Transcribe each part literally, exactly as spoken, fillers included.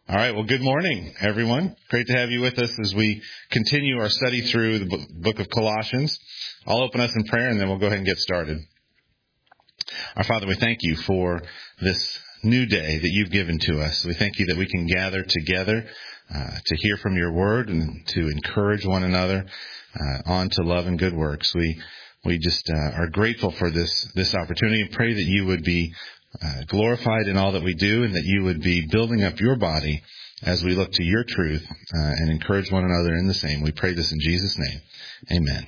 All right. Well, good morning, everyone. Great to have you with us as we continue our study through the book of Colossians. I'll open us in prayer and then we'll go ahead and get started. Our Father, we thank you for this new day that you've given to us. We thank you that we can gather together uh, to hear from your word and to encourage one another uh, on to love and good works. We we just uh, are grateful for this this opportunity and pray that you would be Uh, glorified in all that we do, and that you would be building up your body as we look to your truth uh, and encourage one another in the same. We pray this in Jesus' name. Amen.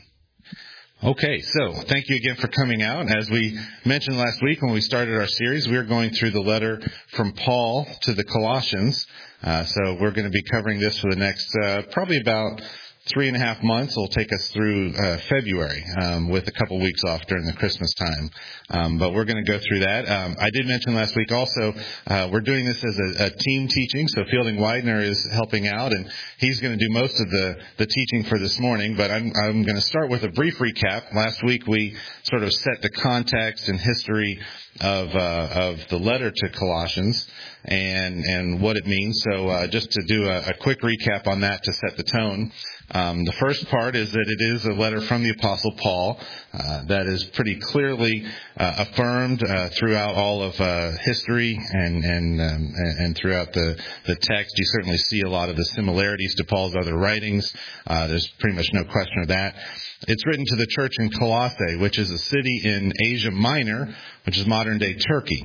Okay, so thank you again for coming out. As we mentioned last week when we started our series, we are going through the letter from Paul to the Colossians. Uh, so we're going to be covering this for the next uh, probably about Three and a half months will take us through uh, February um, with a couple weeks off during the Christmas time. Um, but we're going to go through that. Um, I did mention last week also uh, we're doing this as a, a team teaching. So Fielding Widener is helping out, and he's going to do most of the, the teaching for this morning. But I'm, I'm going to start with a brief recap. Last week we sort of set the context and history of uh, of the letter to Colossians and and what it means. So uh, just to do a, a quick recap on that to set the tone. Um, the first part is that it is a letter from the Apostle Paul uh, that is pretty clearly uh, affirmed uh, throughout all of uh, history and and, um, and throughout the, the text. You certainly see a lot of the similarities to Paul's other writings. Uh, there's pretty much no question of that. It's written to the church in Colossae, which is a city in Asia Minor, which is modern-day Turkey.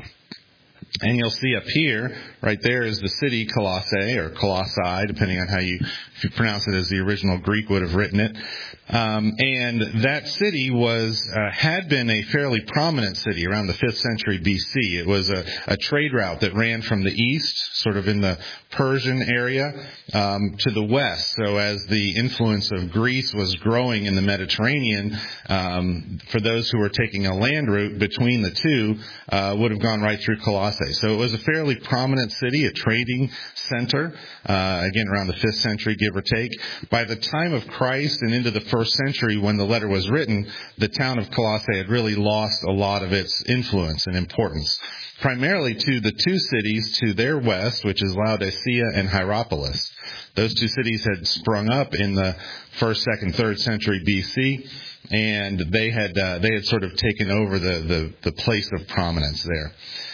And you'll see up here, right there is the city Colossae, or Colossae, depending on how you, if you pronounce it as the original Greek would have written it. Um, and that city was, uh, had been a fairly prominent city around the fifth century B C. It was a, a trade route that ran from the east, sort of in the Persian area, um, to the west. So as the influence of Greece was growing in the Mediterranean, um, for those who were taking a land route between the two, uh, would have gone right through Colossae. So it was a fairly prominent city, a trading center, uh, again, around the fifth century, give or take. By the time of Christ and into the first century, when the letter was written, the town of Colossae had really lost a lot of its influence and importance, primarily to the two cities to their west, which is Laodicea and Hierapolis. Those two cities had sprung up in the first, second, third century B C, and they had uh, they had sort of taken over the, the, the place of prominence there.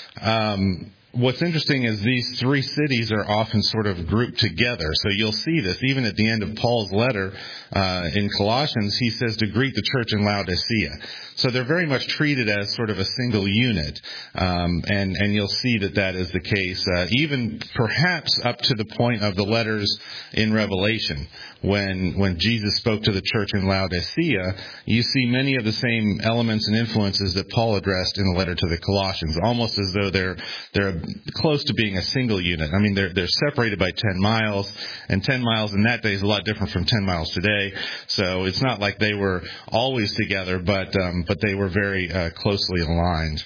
Um, what's interesting is these three cities are often sort of grouped together. So you'll see this even at the end of Paul's letter uh, in Colossians. He says to greet the church in Laodicea. So they're very much treated as sort of a single unit, um, and and you'll see that that is the case, uh, even perhaps up to the point of the letters in Revelation, when when Jesus spoke to the church in Laodicea. You see many of the same elements and influences that Paul addressed in the letter to the Colossians, almost as though they're they're close to being a single unit. I mean, they're they're separated by ten miles, and ten miles in that day is a lot different from ten miles today. So it's not like they were always together, but um, but they were very uh, closely aligned.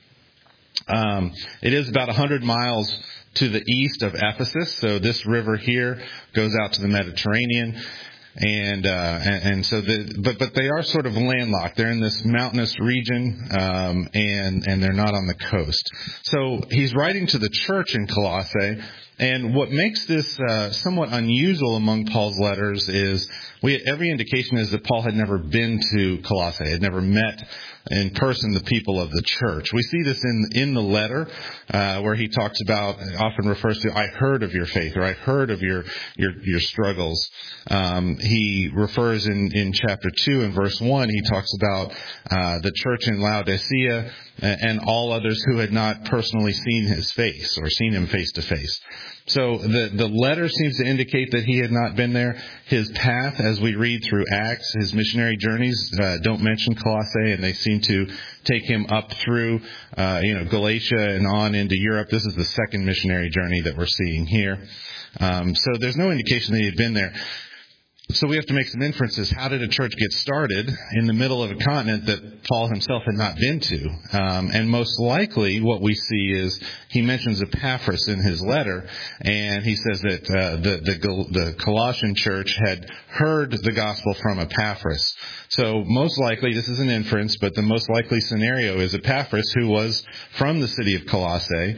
Um, it is about one hundred miles to the east of Ephesus. So this river here goes out to the Mediterranean. And, uh, and, and so the, but, but they are sort of landlocked. They're in this mountainous region, um, and, and they're not on the coast. So he's writing to the church in Colossae. And what makes this, uh, somewhat unusual among Paul's letters is we, every indication is that Paul had never been to Colossae, had never met in person the people of the church. We see this in in the letter uh, where he talks about, often refers to, I heard of your faith, or I heard of your your, your struggles. Um, he refers in, in chapter two and verse one, he talks about uh, the church in Laodicea and, and all others who had not personally seen his face or seen him face to face. So the, the letter seems to indicate that he had not been there. His path, as we read through Acts, his missionary journeys uh, don't mention Colossae, and they seem to take him up through, uh, you know, Galatia and on into Europe. This is the second missionary journey that we're seeing here. Um, so there's no indication that he had been there. So we have to make some inferences. How did a church get started in the middle of a continent that Paul himself had not been to? Um, and most likely what we see is he mentions Epaphras in his letter, and he says that uh, the, the, the Colossian church had heard the gospel from Epaphras. So most likely, this is an inference, but the most likely scenario is Epaphras, who was from the city of Colossae,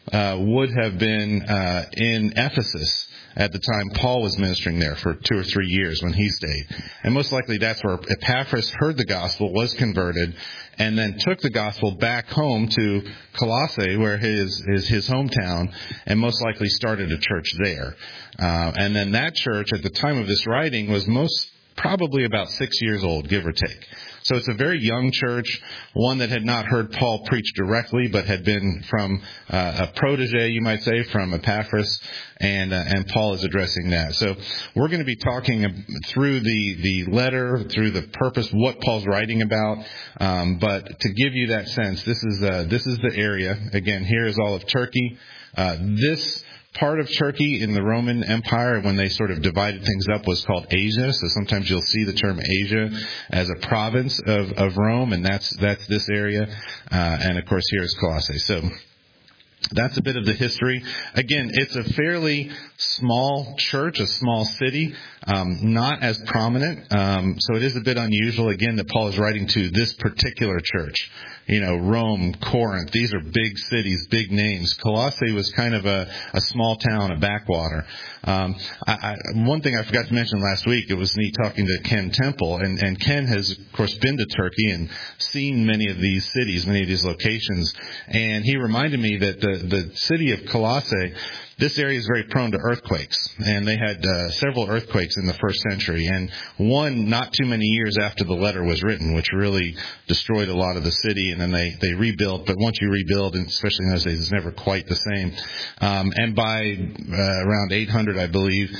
uh, would have been uh, in Ephesus at the time Paul was ministering there for two or three years when he stayed. And most likely that's where Epaphras heard the gospel, was converted, and then took the gospel back home to Colossae, where his is his hometown, and most likely started a church there. Uh, and then that church, at the time of this writing, was most probably about six years old, give or take. So it's a very young church, one that had not heard Paul preach directly, but had been from uh, a protege, you might say, from Epaphras, and uh, and Paul is addressing that. So we're going to be talking through the, the letter, through the purpose, what Paul's writing about. Um, but to give you that sense, this is uh, this is the area. Again, here is all of Turkey. Uh, this part of Turkey in the Roman Empire, when they sort of divided things up, was called Asia. So sometimes you'll see the term Asia as a province of, of Rome, and that's that's this area. Uh, and of course, here is Colossae. So that's a bit of the history. Again, it's a fairly small church, a small city, um, not as prominent. Um, so it is a bit unusual, again, that Paul is writing to this particular church. You know, Rome, Corinth, these are big cities, big names. Colossae was kind of a, a small town, a backwater. Um, I, I, one thing I forgot to mention last week, it was neat talking to Ken Temple, and, and Ken has, of course, been to Turkey and seen many of these cities, many of these locations, and he reminded me that the, the city of Colossae, this area is very prone to earthquakes, and they had uh, several earthquakes in the first century, and one not too many years after the letter was written, which really destroyed a lot of the city, and then they, they rebuilt. But once you rebuild, and especially in those days, it's never quite the same. Um, and by uh, around eight hundred, I believe,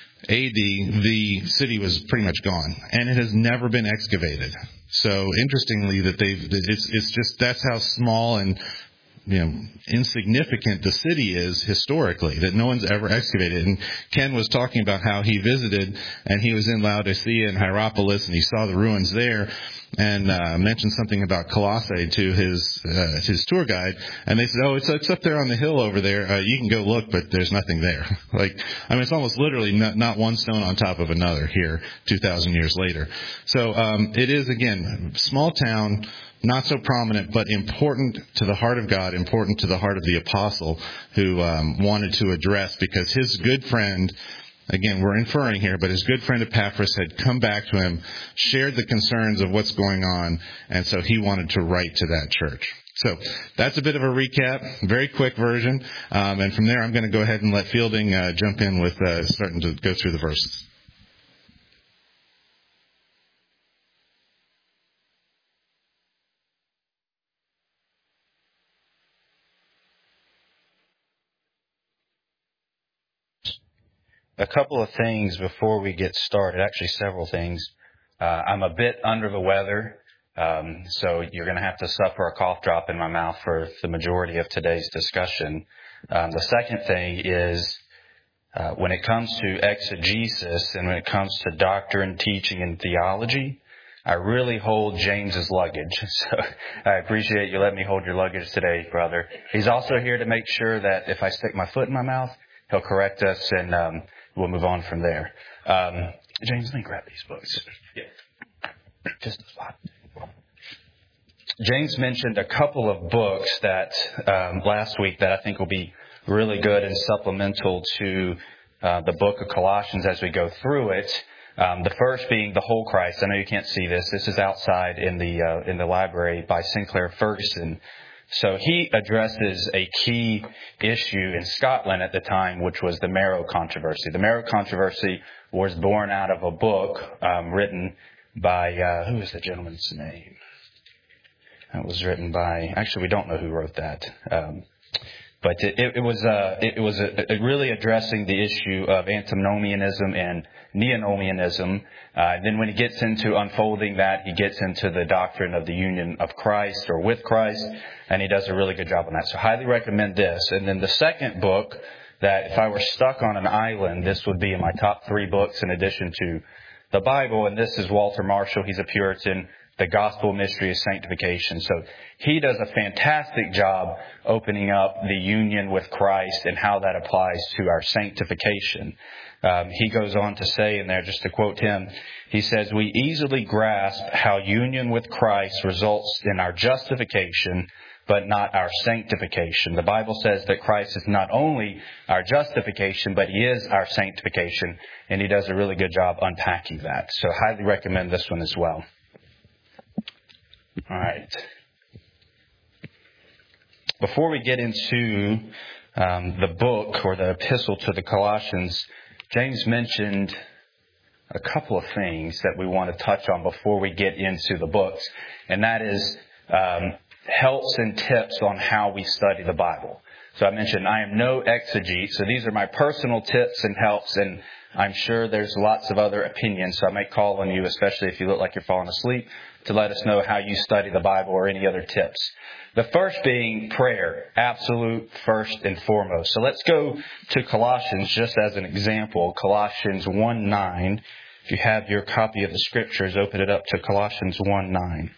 A D, the city was pretty much gone, and it has never been excavated. So interestingly, that they've it's it's just that's how small and you know, insignificant the city is historically, that no one's ever excavated. And Ken was talking about how he visited, and he was in Laodicea and Hierapolis, and he saw the ruins there, and uh, mentioned something about Colossae to his uh, his tour guide, and they said, oh, it's, it's up there on the hill over there. Uh, you can go look, but there's nothing there. Like, I mean, it's almost literally not, not one stone on top of another here two thousand years later. So um, it is, again, small town, not so prominent, but important to the heart of God, important to the heart of the apostle who um, wanted to address, because his good friend, again, we're inferring here, but his good friend Epaphras had come back to him, shared the concerns of what's going on, and so he wanted to write to that church. So that's a bit of a recap, very quick version, um, and from there I'm going to go ahead and let Fielding uh, jump in with uh, starting to go through the verses. A couple of things before we get started, actually several things. Uh, I'm a bit under the weather, um, so you're going to have to suffer a cough drop in my mouth for the majority of today's discussion. Um, the second thing is uh, when it comes to exegesis and when it comes to doctrine, teaching, and theology, I really hold James's luggage. So I appreciate you letting me hold your luggage today, brother. He's also here to make sure that if I stick my foot in my mouth, he'll correct us, and um, we'll move on from there. Um, James, let me grab these books. Yeah. Just a spot. James mentioned a couple of books that um, last week that I think will be really good and supplemental to uh, the book of Colossians as we go through it. Um, the first being The Whole Christ. I know you can't see this. This is outside in the uh, in the library by Sinclair Ferguson. So he addresses a key issue in Scotland at the time, which was the Marrow controversy. The Marrow controversy was born out of a book um, written by, uh, who is the gentleman's name? That was written by, actually we don't know who wrote that. Um, but it, it, it was uh, it, it was a, it really addressing the issue of antinomianism and neonomianism. Uh, and then when he gets into unfolding that, he gets into the doctrine of the union of Christ or with Christ, and he does a really good job on that. So highly recommend this. And then the second book that if I were stuck on an island, this would be in my top three books in addition to the Bible. And this is Walter Marshall. He's a Puritan. The Gospel Mystery of Sanctification. So he does a fantastic job opening up the union with Christ and how that applies to our sanctification. Um, he goes on to say in there, just to quote him, he says, "We easily grasp how union with Christ results in our justification, but not our sanctification. The Bible says that Christ is not only our justification, but He is our sanctification, and He does a really good job unpacking that. So I highly recommend this one as well. All right. Before we get into um, the book or the epistle to the Colossians, James mentioned a couple of things that we want to touch on before we get into the books, and that is um, helps and tips on how we study the Bible. So I mentioned I am no exegete, so these are my personal tips and helps, and I'm sure there's lots of other opinions, so I may call on you, especially if you look like you're falling asleep, to let us know how you study the Bible or any other tips. The first being prayer, absolute first and foremost. So let's go to Colossians just as an example. Colossians one nine. If you have your copy of the Scriptures, open it up to Colossians one nine.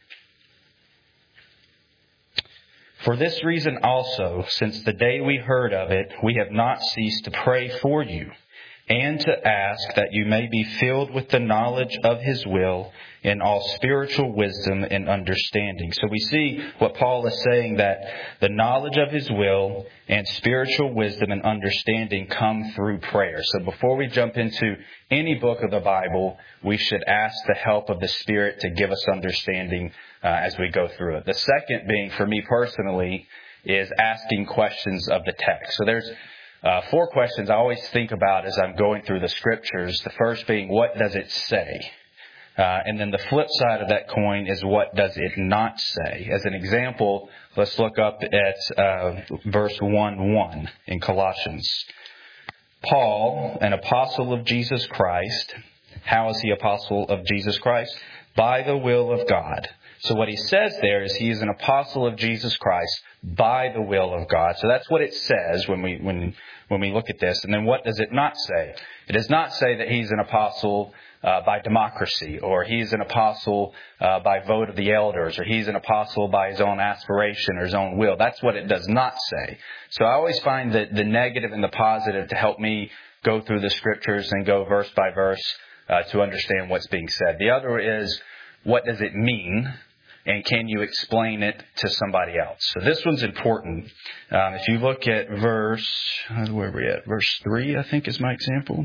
For this reason also, since the day we heard of it, we have not ceased to pray for you, and to ask that you may be filled with the knowledge of His will in all spiritual wisdom and understanding. So we see what Paul is saying, that the knowledge of His will and spiritual wisdom and understanding come through prayer. So before we jump into any book of the Bible, we should ask the help of the Spirit to give us understanding uh, as we go through it. The second being, for me personally, is asking questions of the text. So there's Uh, four questions I always think about as I'm going through the Scriptures. The first being, what does it say? Uh, and then the flip side of that coin is, what does it not say? As an example, let's look up at uh, verse one one in Colossians. Paul, an apostle of Jesus Christ. How is he apostle of Jesus Christ? By the will of God. So what he says there is he is an apostle of Jesus Christ by the will of God. So that's what it says when we when when we look at this. And then what does it not say? It does not say that he's an apostle uh, by democracy, or he's an apostle uh, by vote of the elders, or he's an apostle by his own aspiration or his own will. That's what it does not say. So I always find that the negative and the positive to help me go through the Scriptures and go verse by verse uh, to understand what's being said. The other is, what does it mean? And can you explain it to somebody else? So this one's important. Um, if you look at verse, where are we at? Verse three, I think, is my example.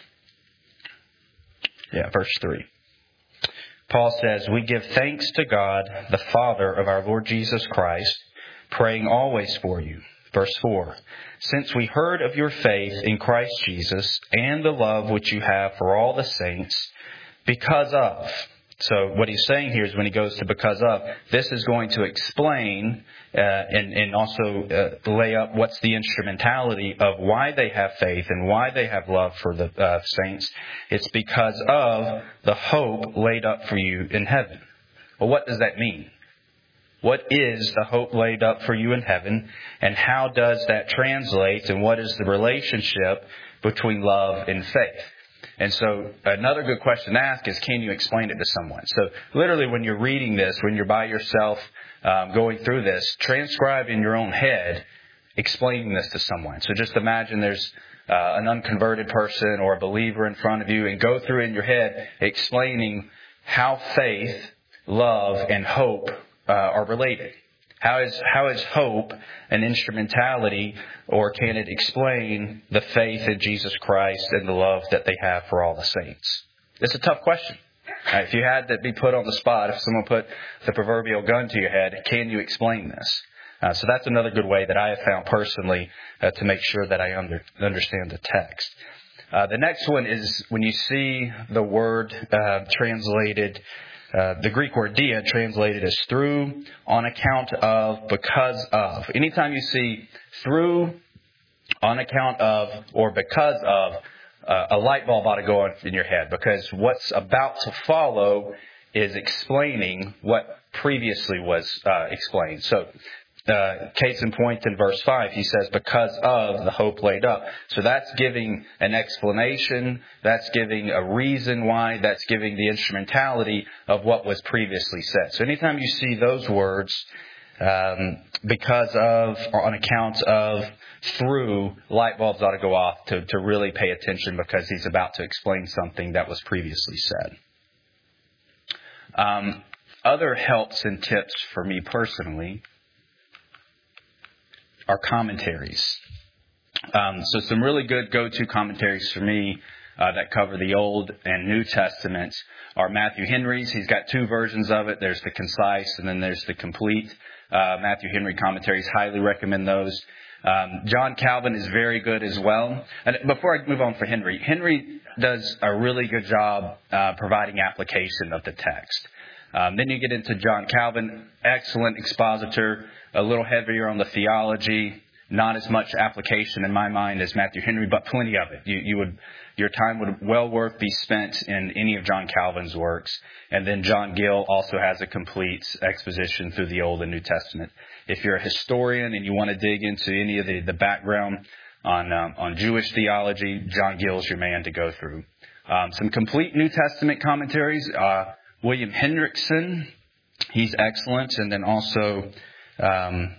Yeah, verse three. Paul says, we give thanks to God, the Father of our Lord Jesus Christ, praying always for you. Verse four. Since we heard of your faith in Christ Jesus and the love which you have for all the saints, because of... So what he's saying here is, when he goes to because of, this is going to explain uh, and, and also uh, lay up what's the instrumentality of why they have faith and why they have love for the uh, saints. It's because of the hope laid up for you in heaven. Well, what does that mean? What is the hope laid up for you in heaven? And how does that translate? And what is the relationship between love and faith? And so another good question to ask is, can you explain it to someone? So literally, when you're reading this, when you're by yourself um, going through this, transcribe in your own head explaining this to someone. So just imagine there's uh, an unconverted person or a believer in front of you, and go through in your head explaining how faith, love, and hope uh, are related. How is how is hope an instrumentality, or can it explain the faith in Jesus Christ and the love that they have for all the saints? It's a tough question. Right, if you had to be put on the spot, if someone put the proverbial gun to your head, can you explain this? Uh, so that's another good way that I have found personally uh, to make sure that I under, understand the text. Uh, the next one is when you see the word uh, translated. Uh, the Greek word dia translated as through, on account of, because of. Anytime you see through, on account of, or because of, uh, a light bulb ought to go on in your head, because what's about to follow is explaining what previously was uh, explained. So, Uh, case in point, in verse five, he says, because of the hope laid up. So that's giving an explanation. That's giving a reason why. That's giving the instrumentality of what was previously said. So anytime you see those words, um, because of, or on account of, through, light bulbs ought to go off to, to really pay attention, because he's about to explain something that was previously said. Um, other helps and tips for me personally are commentaries. Um, so some really good go-to commentaries for me uh, that cover the Old and New Testament are Matthew Henry's. He's got two versions of it. There's the concise and then there's the complete. Uh, Matthew Henry commentaries, highly recommend those. Um, John Calvin is very good as well. And before I move on for Henry, Henry does a really good job uh, providing application of the text. Um, then you get into John Calvin, excellent expositor, a little heavier on the theology, not as much application in my mind as Matthew Henry, but plenty of it. You, you would, your time would well worth be spent in any of John Calvin's works. And then John Gill also has a complete exposition through the Old and New Testament. If you're a historian and you want to dig into any of the, the background on um, on Jewish theology, John Gill is your man to go through. Um, some complete New Testament commentaries. Uh, William Hendrickson, he's excellent. And then also um,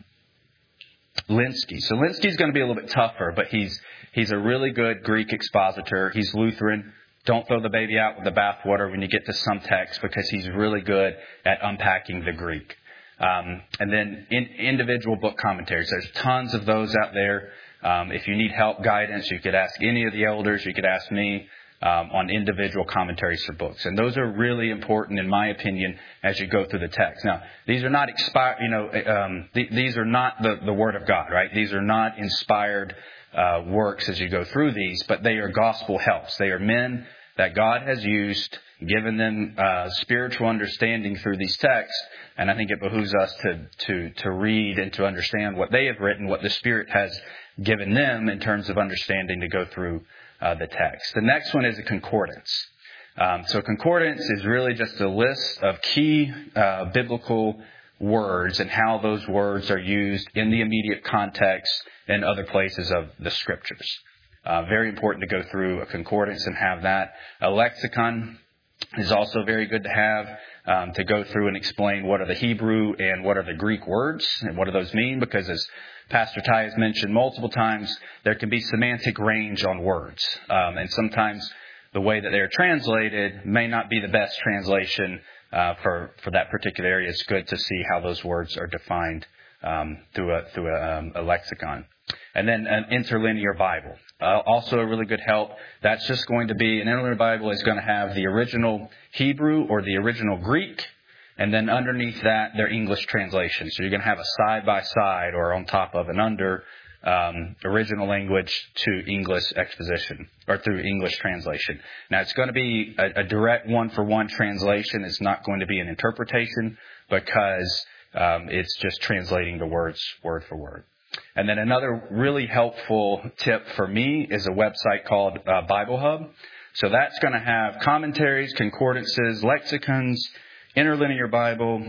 Linsky. So Linsky's going to be a little bit tougher, but he's he's a really good Greek expositor. He's Lutheran. Don't throw the baby out with the bathwater when you get to some texts, because he's really good at unpacking the Greek. Um, and then in, individual book commentaries. There's tons of those out there. Um, if you need help, guidance, you could ask any of the elders. You could ask me um, on individual commentaries for books. And those are really important, in my opinion, as you go through the text. Now, these are not expired, you know, um, th- these are not the, the Word of God, right? These are not inspired uh, works as you go through these, but they are gospel helps. They are men that God has used, given them uh, spiritual understanding through these texts. And I think it behooves us to, to, to read and to understand what they have written, what the Spirit has given them in terms of understanding to go through uh, the text. The next one is a concordance. Um, so concordance is really just a list of key uh, biblical words and how those words are used in the immediate context and other places of the Scriptures. Uh, very important to go through a concordance and have that. A lexicon is also very good to have. Um, to go through and explain what are the Hebrew and what are the Greek words and what do those mean, because as Pastor Ty has mentioned multiple times, there can be semantic range on words. Um, and sometimes the way that they're translated may not be the best translation uh, for, for that particular area. It's good to see how those words are defined um, through a, through a, um, a lexicon. And then an interlinear Bible. Uh, also a really good help. That's just going to be, an interlinear Bible is going to have the original Hebrew or the original Greek, and then underneath that, their English translation. So you're going to have a side-by-side or on top of and under um, original language to English exposition, or through English translation. Now, it's going to be a, a direct one-for-one translation. It's not going to be an interpretation, because um, it's just translating the words word for word. And then another really helpful tip for me is a website called uh, Bible Hub. So that's going to have commentaries, concordances, lexicons, interlinear Bible,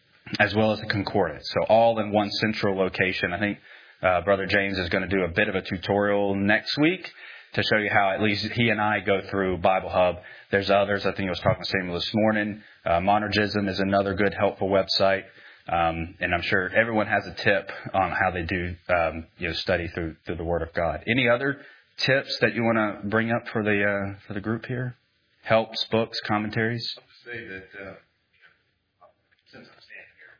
as well as a concordance. So all in one central location. I think uh, Brother James is going to do a bit of a tutorial next week to show you how at least he and I go through Bible Hub. There's others. I think I was talking to Samuel this morning. Uh, Monergism is another good, helpful website. Um, and I'm sure everyone has a tip on how they do, um, you know, study through through the Word of God. Any other tips that you want to bring up for the uh, for the group here? Helps, books, commentaries. I'll say that uh, since I'm standing here,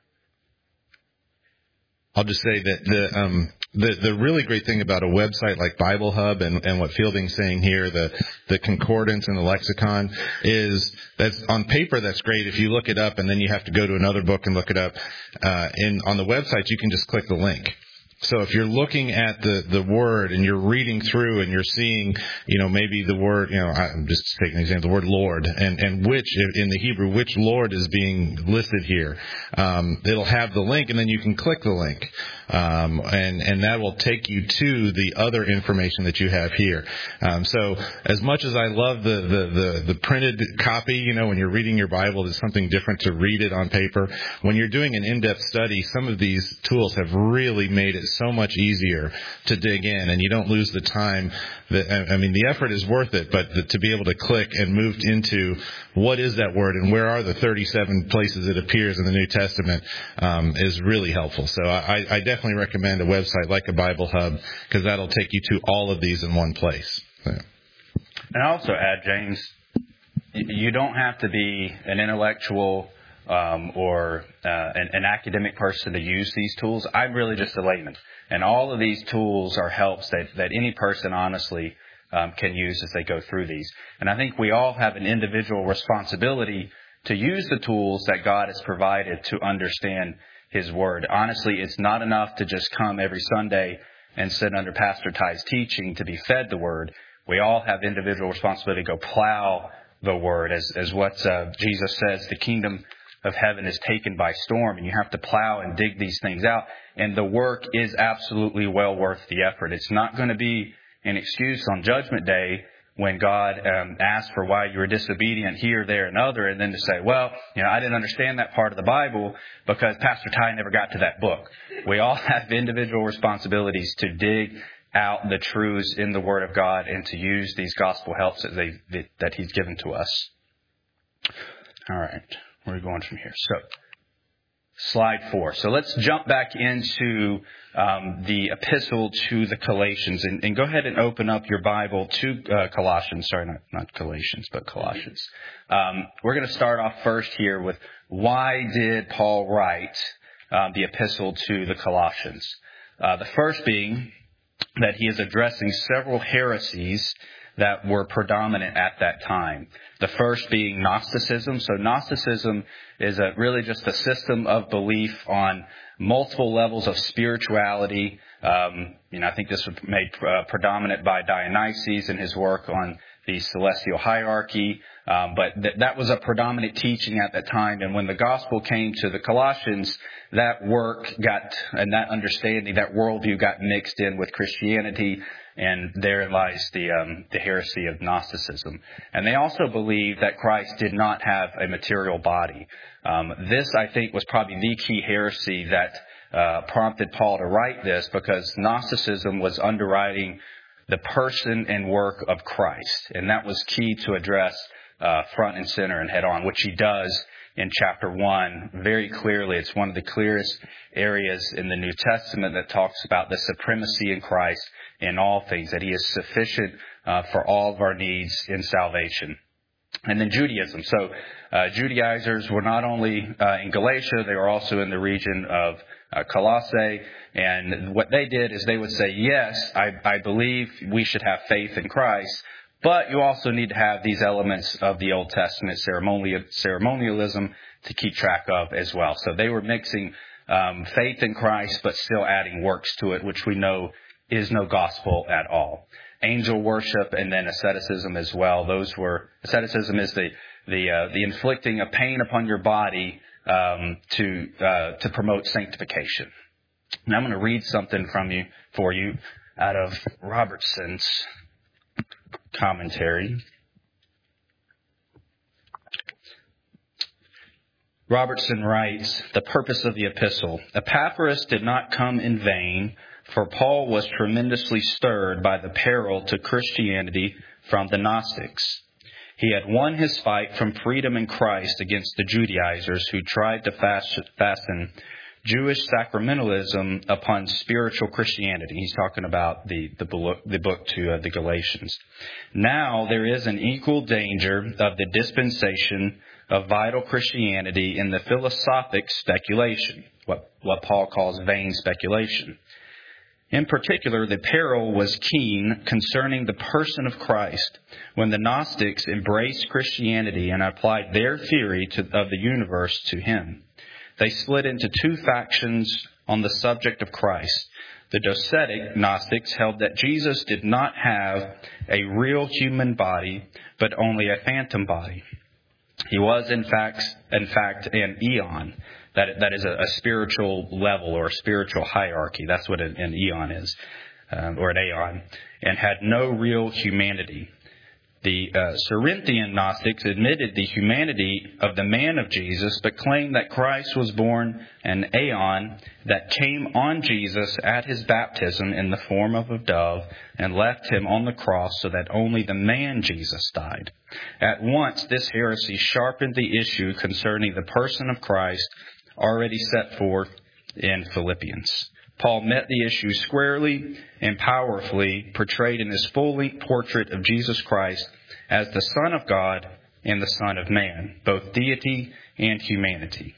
I'll just say that the um, the the really great thing about a website like Bible Hub and, and what Fielding's saying here, the the concordance and the lexicon, is that's on paper that's great if you look it up and then you have to go to another book and look it up. Uh, and on the website you can just click the link. So if you're looking at the, the word and you're reading through and you're seeing, you know, maybe the word, you know, I'm just taking an example, the word Lord, and, and which, in the Hebrew, which Lord is being listed here, um, it'll have the link, and then you can click the link. Um, and, and that will take you to the other information that you have here. Um, so as much as I love the, the, the, the printed copy, you know, when you're reading your Bible, it's something different to read it on paper. When you're doing an in-depth study, some of these tools have really made it so much easier to dig in, and you don't lose the time. That, I mean, the effort is worth it, but the, to be able to click and move into what is that word and where are the thirty-seven places it appears in the New Testament um, is really helpful. So I, I definitely recommend a website like a Bible Hub, because that'll take you to all of these in one place. So. And I also add, James, you don't have to be an intellectual um, or uh, an, an academic person to use these tools. I'm really just a layman. And all of these tools are helps that, that any person honestly um, can use as they go through these. And I think we all have an individual responsibility to use the tools that God has provided to understand His Word. Honestly, it's not enough to just come every Sunday and sit under Pastor Ty's teaching to be fed the Word. We all have individual responsibility to go plow the Word. As, as what uh, Jesus says, the kingdom of heaven is taken by storm, and you have to plow and dig these things out. And the work is absolutely well worth the effort. It's not going to be an excuse on Judgment Day when God um, asks for why you were disobedient here, there, and other, and then to say, well, you know, I didn't understand that part of the Bible because Pastor Ty never got to that book. We all have individual responsibilities to dig out the truths in the Word of God and to use these gospel helps that they that He's given to us. All right, where are we going from here? So, slide four. So let's jump back into um, the epistle to the Galatians, and, and go ahead and open up your Bible to uh, Colossians. Sorry, not not Galatians, but Colossians. Um, we're going to start off first here with why did Paul write um, the epistle to the Colossians? Uh, the first being that he is addressing several heresies that were predominant at that time. The first being Gnosticism. So Gnosticism is a, really just a system of belief on multiple levels of spirituality. Um, you know, I think this was made uh, predominant by Dionysius in his work on the celestial hierarchy. Um, but th- that was a predominant teaching at that time. And when the gospel came to the Colossians, that work got, and that understanding, that worldview got mixed in with Christianity. And therein lies the um, the heresy of Gnosticism. And they also believed that Christ did not have a material body. Um, this, I think, was probably the key heresy that uh, prompted Paul to write this, because Gnosticism was underwriting the person and work of Christ. And that was key to address uh, front and center and head on, which he does in chapter one very clearly. It's one of the clearest areas in the New Testament that talks about the supremacy in Christ in all things, that He is sufficient uh, for all of our needs in salvation. And then Judaism. So uh, Judaizers were not only uh, in Galatia, they were also in the region of uh, Colossae. And what they did is they would say, yes, I, I believe we should have faith in Christ, but you also need to have these elements of the Old Testament ceremonial, ceremonialism to keep track of as well. So they were mixing um, faith in Christ, but still adding works to it, which we know is no gospel at all. Angel worship and then asceticism as well. Those were, asceticism is the the uh, the inflicting of pain upon your body um, to uh, to promote sanctification. Now I'm going to read something from you for you out of Robertson's commentary. Robertson writes, the purpose of the epistle. Epaphras did not come in vain, for Paul was tremendously stirred by the peril to Christianity from the Gnostics. He had won his fight from freedom in Christ against the Judaizers who tried to fasten Jewish sacramentalism upon spiritual Christianity. He's talking about the, the, book, the book to uh, the Galatians. Now there is an equal danger of the dispensation of vital Christianity in the philosophic speculation, what, what Paul calls vain speculation. In particular, the peril was keen concerning the person of Christ when the Gnostics embraced Christianity and applied their theory to, of the universe to Him. They split into two factions on the subject of Christ. The Docetic Gnostics held that Jesus did not have a real human body, but only a phantom body. He was, in fact, in fact, an eon. That that is a, a spiritual level or a spiritual hierarchy. That's what an, an eon is, um, or an aeon, and had no real humanity. The uh, Cerinthian Gnostics admitted the humanity of the man of Jesus, but claimed that Christ was born an aeon that came on Jesus at His baptism in the form of a dove and left Him on the cross so that only the man Jesus died. At once, this heresy sharpened the issue concerning the person of Christ already set forth in Philippians. Paul met the issue squarely and powerfully, portrayed in his full-length portrait of Jesus Christ as the Son of God and the Son of Man, both deity and humanity.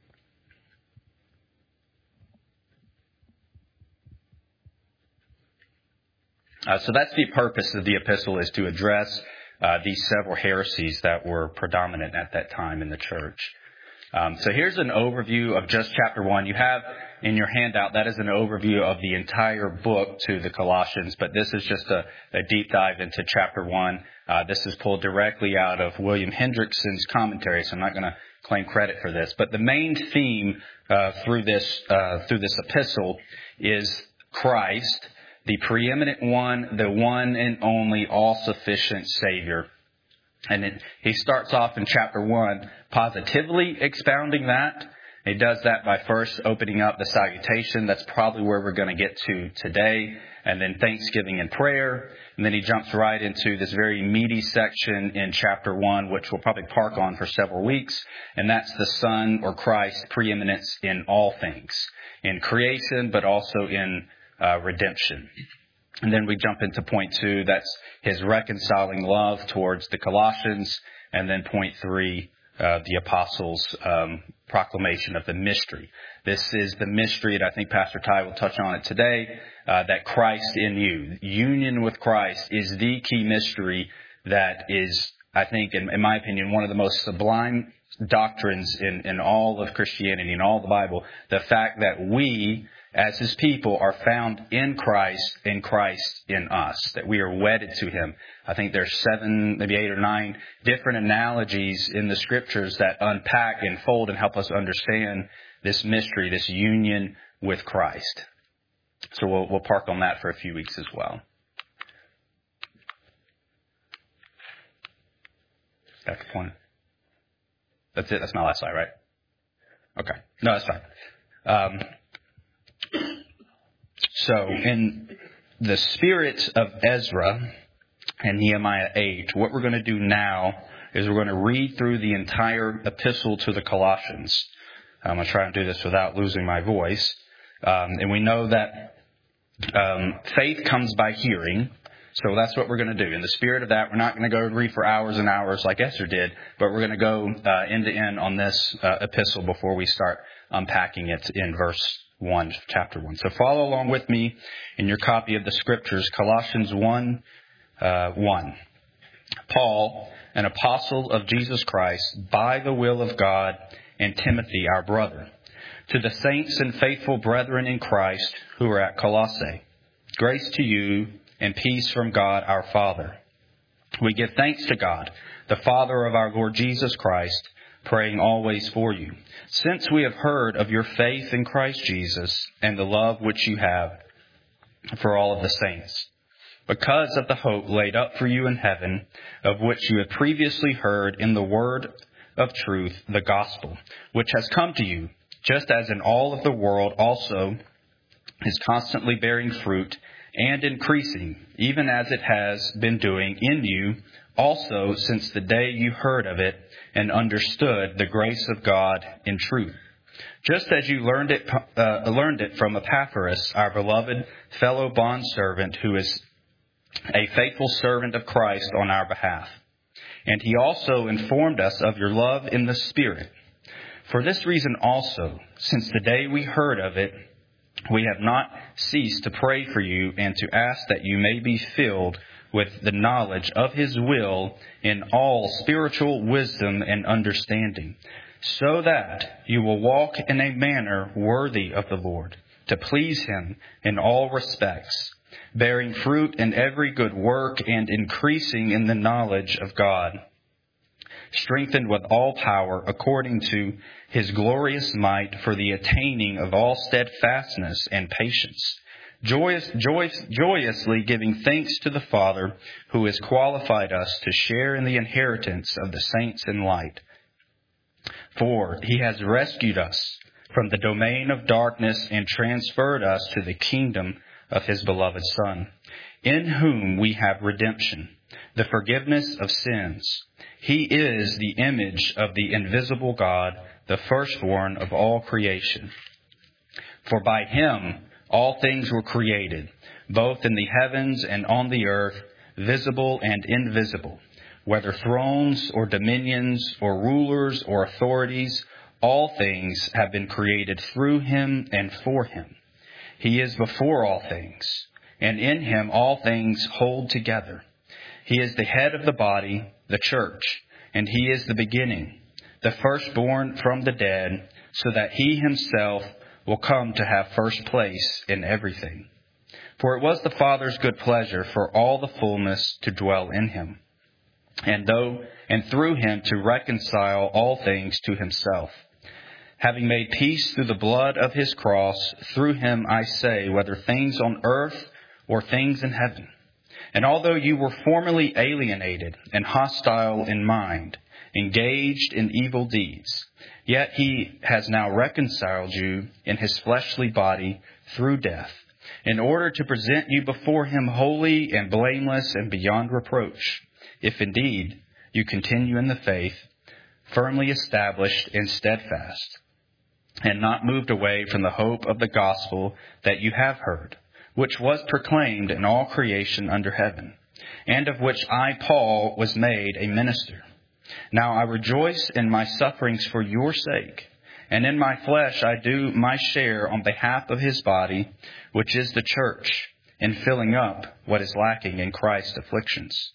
Uh, so that's the purpose of the epistle, is to address uh, these several heresies that were predominant at that time in the church. Um, so here's an overview of just chapter one. You have in your handout, that is an overview of the entire book to the Colossians, but this is just a, a deep dive into chapter one. Uh, this is pulled directly out of William Hendrickson's commentary, so I'm not going to claim credit for this. But the main theme uh, through this uh, through this epistle is Christ, the preeminent one, the one and only all-sufficient Savior. And it, he starts off in chapter one positively expounding that. He does that by first opening up the salutation. That's probably where we're going to get to today. And then thanksgiving and prayer. And then he jumps right into this very meaty section in chapter one, which we'll probably park on for several weeks. And that's the Son or Christ's preeminence in all things. In creation, but also in uh, redemption. And then we jump into point two. That's his reconciling love towards the Colossians. And then point three, uh, the apostles' um, proclamation of the mystery. This is the mystery, and I think Pastor Ty will touch on it today, uh, that Christ in you. Union with Christ is the key mystery that is, I think, in, in my opinion, one of the most sublime doctrines in, in all of Christianity, in all the Bible. The fact that we, as his people, are found in Christ, and Christ in us, that we are wedded to him. I think there's seven, maybe eight or nine different analogies in the scriptures that unpack and fold and help us understand this mystery, this union with Christ. So we'll, we'll park on that for a few weeks as well. That's the point. That's it. That's my last slide, right? Okay. No, that's fine. Um, So, in the spirit of Ezra and Nehemiah eight, what we're going to do now is we're going to read through the entire epistle to the Colossians. I'm going to try and do this without losing my voice. Um, and we know that um, faith comes by hearing. So that's what we're going to do. In the spirit of that, we're not going to go read for hours and hours like Esther did, but we're going to go uh, end to end on this uh, epistle before we start unpacking it in verse one, chapter one. So follow along with me in your copy of the scriptures, Colossians one, uh, one. Paul, an apostle of Jesus Christ, by the will of God, and Timothy, our brother, to the saints and faithful brethren in Christ who are at Colossae, grace to you and peace from God our Father. We give thanks to God, the Father of our Lord Jesus Christ, praying always for you, since we have heard of your faith in Christ Jesus and the love which you have for all of the saints, because of the hope laid up for you in heaven, of which you had previously heard in the word of truth, the gospel, which has come to you, just as in all of the world also is constantly bearing fruit and increasing, even as it has been doing in you also since the day you heard of it and understood the grace of God in truth. Just as you learned it, uh, learned it from Epaphras, our beloved fellow bondservant, who is a faithful servant of Christ on our behalf. And he also informed us of your love in the Spirit. For this reason also, since the day we heard of it, we have not ceased to pray for you and to ask that you may be filled with the knowledge of his will in all spiritual wisdom and understanding, so that you will walk in a manner worthy of the Lord, to please him in all respects, bearing fruit in every good work and increasing in the knowledge of God, strengthened with all power according to his glorious might for the attaining of all steadfastness and patience, joyous, joyous, joyously giving thanks to the Father who has qualified us to share in the inheritance of the saints in light. For he has rescued us from the domain of darkness and transferred us to the kingdom of his beloved Son, in whom we have redemption, the forgiveness of sins. He is the image of the invisible God, the firstborn of all creation. For by him all things were created, both in the heavens and on the earth, visible and invisible, whether thrones or dominions or rulers or authorities, all things have been created through him and for him. He is before all things, and in him all things hold together. He is the head of the body, the church, and he is the beginning, the firstborn from the dead, so that he himself will come to have first place in everything. For it was the Father's good pleasure for all the fullness to dwell in him, and though and through him to reconcile all things to himself, having made peace through the blood of his cross. Through him, I say, whether things on earth or things in heaven. And although you were formerly alienated and hostile in mind, engaged in evil deeds, yet he has now reconciled you in his fleshly body through death, in order to present you before him holy and blameless and beyond reproach, if indeed you continue in the faith, firmly established and steadfast, and not moved away from the hope of the gospel that you have heard, which was proclaimed in all creation under heaven, and of which I, Paul, was made a minister. Now I rejoice in my sufferings for your sake, and in my flesh I do my share on behalf of his body, which is the church, in filling up what is lacking in Christ's afflictions.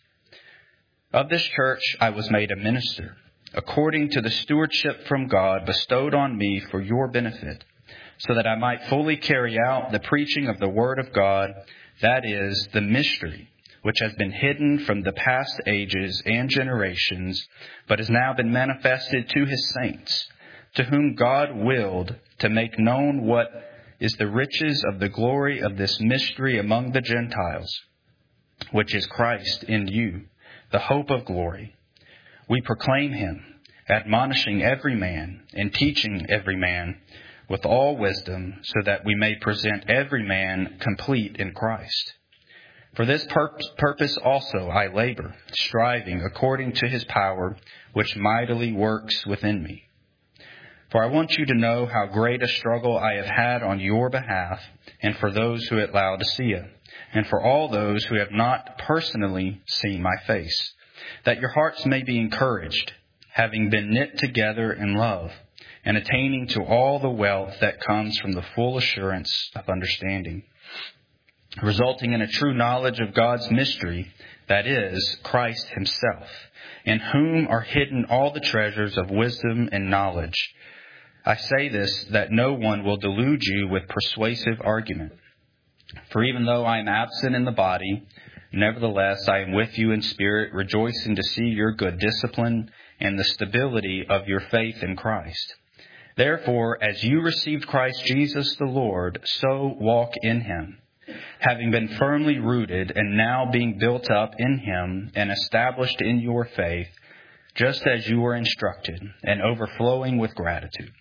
Of this church I was made a minister, according to the stewardship from God bestowed on me for your benefit, so that I might fully carry out the preaching of the word of God, that is, the mystery, which has been hidden from the past ages and generations, but has now been manifested to his saints, to whom God willed to make known what is the riches of the glory of this mystery among the Gentiles, which is Christ in you, the hope of glory. We proclaim him, admonishing every man and teaching every man with all wisdom, so that we may present every man complete in Christ. For this pur- purpose also I labor, striving according to his power, which mightily works within me. For I want you to know how great a struggle I have had on your behalf, and for those who at Laodicea, and for all those who have not personally seen my face, that your hearts may be encouraged, having been knit together in love, and attaining to all the wealth that comes from the full assurance of understanding, resulting in a true knowledge of God's mystery, that is, Christ himself, in whom are hidden all the treasures of wisdom and knowledge. I say this, that no one will delude you with persuasive argument. For even though I am absent in the body, nevertheless I am with you in spirit, rejoicing to see your good discipline and the stability of your faith in Christ. Therefore, as you received Christ Jesus the Lord, so walk in him, having been firmly rooted and now being built up in him and established in your faith, just as you were instructed, and overflowing with gratitude.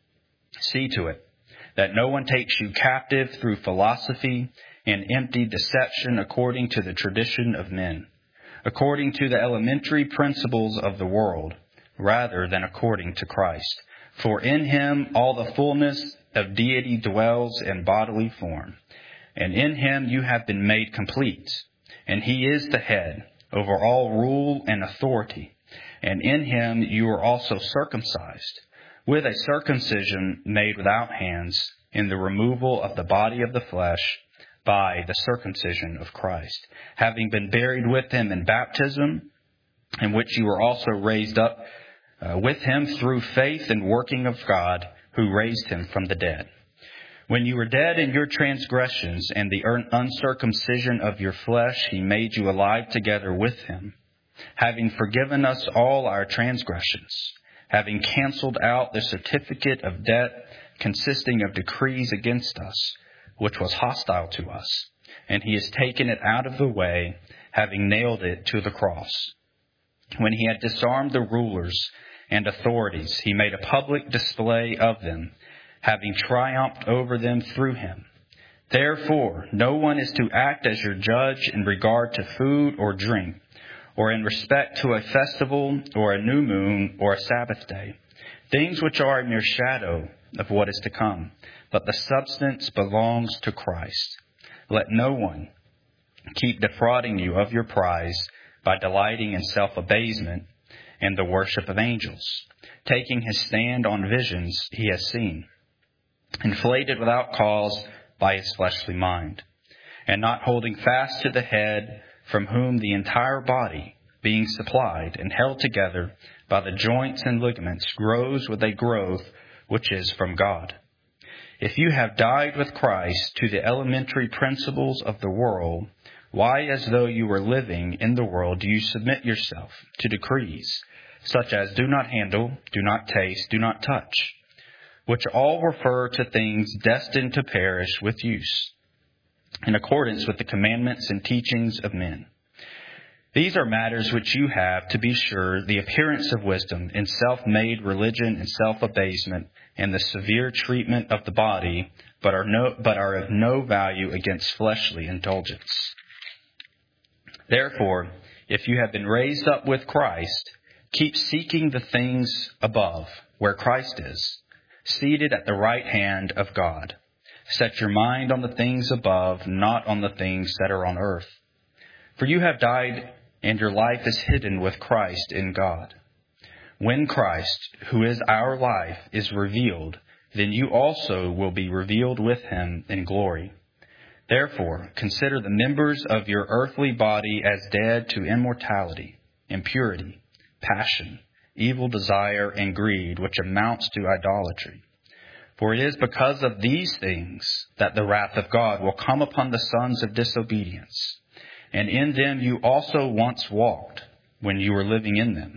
See to it that no one takes you captive through philosophy and empty deception according to the tradition of men, according to the elementary principles of the world, rather than according to Christ. For in him all the fullness of deity dwells in bodily form, and in him you have been made complete, and he is the head over all rule and authority, and in him you are also circumcised, with a circumcision made without hands, in the removal of the body of the flesh, by the circumcision of Christ, having been buried with him in baptism, in which you were also raised up uh, with him through faith and working of God, who raised him from the dead. When you were dead in your transgressions and the uncircumcision of your flesh, he made you alive together with him, having forgiven us all our transgressions, having canceled out the certificate of debt consisting of decrees against us, which was hostile to us, and he has taken it out of the way, having nailed it to the cross. When he had disarmed the rulers and authorities, he made a public display of them, having triumphed over them through him. Therefore, no one is to act as your judge in regard to food or drink, or in respect to a festival, or a new moon, or a Sabbath day, things which are a mere shadow of what is to come, but the substance belongs to Christ. Let no one keep defrauding you of your prize, by delighting in self-abasement and the worship of angels, taking his stand on visions he has seen, inflated without cause by his fleshly mind, and not holding fast to the head, from whom the entire body, being supplied and held together by the joints and ligaments, grows with a growth which is from God. If you have died with Christ to the elementary principles of the world, why, as though you were living in the world, do you submit yourself to decrees such as do not handle, do not taste, do not touch, which all refer to things destined to perish with use, in accordance with the commandments and teachings of men? These are matters which you have, to be sure, the appearance of wisdom in self-made religion and self-abasement and the severe treatment of the body, but are no, but are of no value against fleshly indulgence. Therefore, if you have been raised up with Christ, keep seeking the things above, where Christ is, seated at the right hand of God. Set your mind on the things above, not on the things that are on earth. For you have died, and your life is hidden with Christ in God. When Christ, who is our life, is revealed, then you also will be revealed with him in glory. Therefore, consider the members of your earthly body as dead to immortality, impurity, passion, evil desire, and greed, which amounts to idolatry. For it is because of these things that the wrath of God will come upon the sons of disobedience. And in them you also once walked when you were living in them.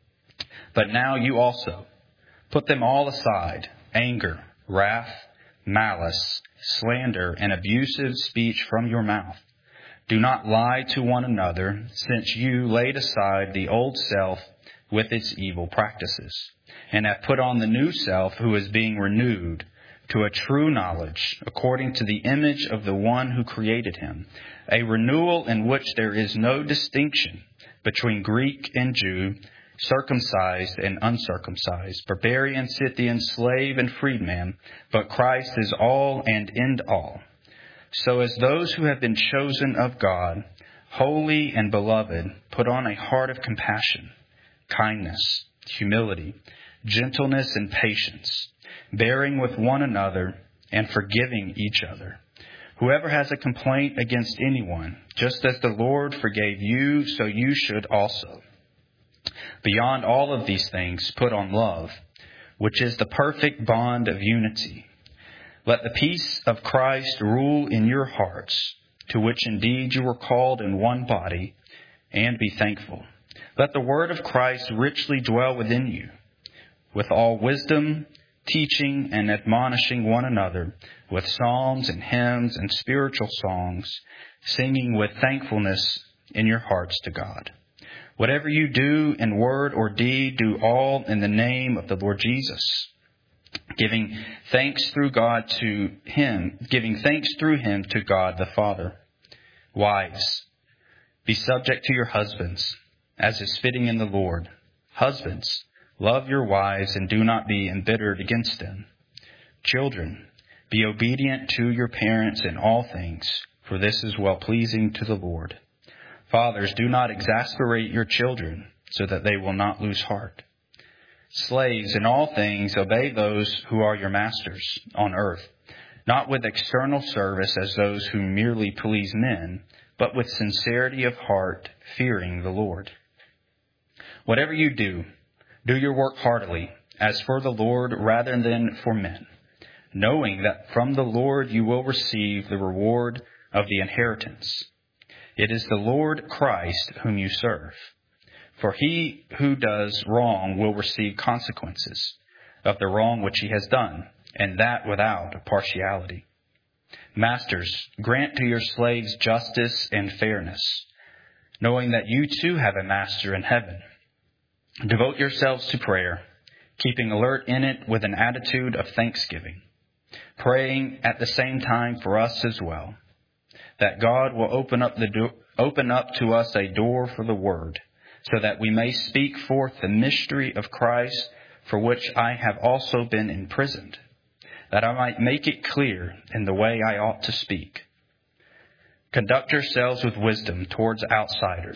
But now you also put them all aside: anger, wrath, malice, slander, and abusive speech from your mouth. Do not lie to one another, since you laid aside the old self with its evil practices, and have put on the new self, who is being renewed to a true knowledge, according to the image of the one who created him, a renewal in which there is no distinction between Greek and Jew, circumcised and uncircumcised, barbarian, Scythian, slave and freedman, but Christ is all and end all. So as those who have been chosen of God, holy and beloved, put on a heart of compassion, kindness, humility, gentleness, and patience, bearing with one another and forgiving each other. Whoever has a complaint against anyone, just as the Lord forgave you, so you should also. Beyond all of these things, put on love, which is the perfect bond of unity. Let the peace of Christ rule in your hearts, to which indeed you were called in one body, and be thankful. Let the word of Christ richly dwell within you, with all wisdom, teaching and admonishing one another with psalms and hymns and spiritual songs, singing with thankfulness in your hearts to God. Whatever you do in word or deed, do all in the name of the Lord Jesus, giving thanks through God to him, giving thanks through him to God the Father. Wives, be subject to your husbands, as is fitting in the Lord. Husbands, love your wives and do not be embittered against them. Children, be obedient to your parents in all things, for this is well-pleasing to the Lord. Fathers, do not exasperate your children, so that they will not lose heart. Slaves, in all things, obey those who are your masters on earth, not with external service as those who merely please men, but with sincerity of heart, fearing the Lord. Whatever you do, do your work heartily, as for the Lord rather than for men, knowing that from the Lord you will receive the reward of the inheritance. It is the Lord Christ whom you serve. For he who does wrong will receive consequences of the wrong which he has done, and that without partiality. Masters, grant to your slaves justice and fairness, knowing that you too have a master in heaven. Devote yourselves to prayer, keeping alert in it with an attitude of thanksgiving, praying at the same time for us as well, that God will open up the do- open up to us a door for the word, so that we may speak forth the mystery of Christ, for which I have also been imprisoned, that I might make it clear in the way I ought to speak. Conduct yourselves with wisdom towards outsiders,